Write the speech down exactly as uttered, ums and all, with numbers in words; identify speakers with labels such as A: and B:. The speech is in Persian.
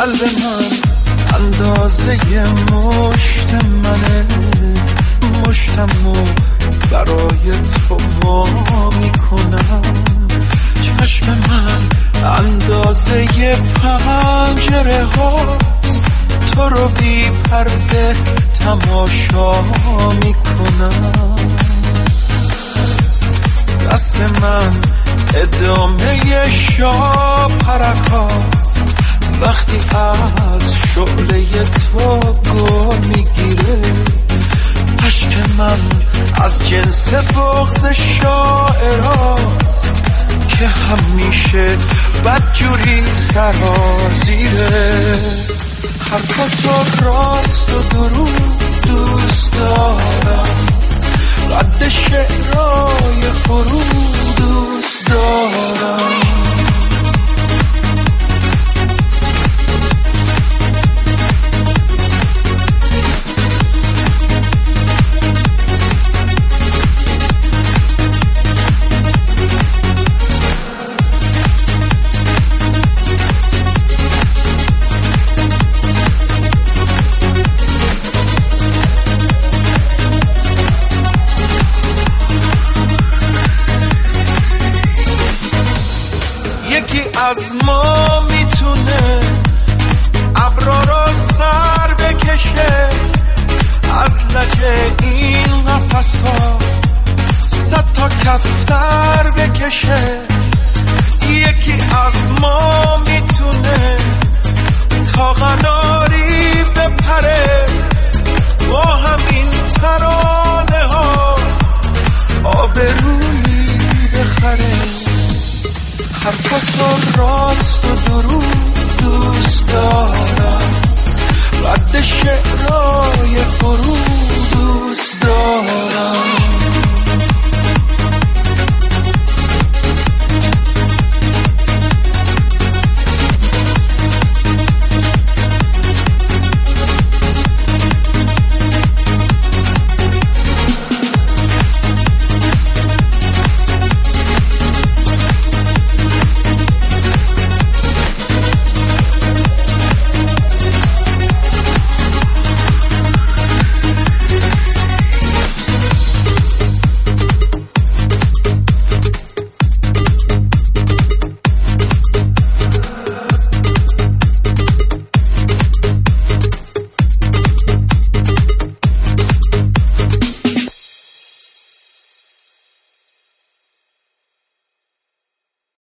A: قلب من اندازه مشت منه، مشتمو برای تو وا میکنم. چشم من اندازه پنجره هاست، تو رو بی پرده تماشا میکنم. دست من ادامه شاپرکاست، وقتی از شعله تو گل میگیره. عشق من از جنس بغض شاعراست که همیشه بدجوری سرازیره. حرفاتو راست و دروغ دوست دارم، رد شعرهای فرو دوست دارم. از ما میتونه ابرا را سر بکشه، از لجه این قفصا صد تا کفتر بکشه. یکی از ما میتونه تا قناری بپره، با همین ترانه ها آبرویی بخره. حرفاتو راست و دروغ دوست دارم، رد شعرهای فرو دوست دارم.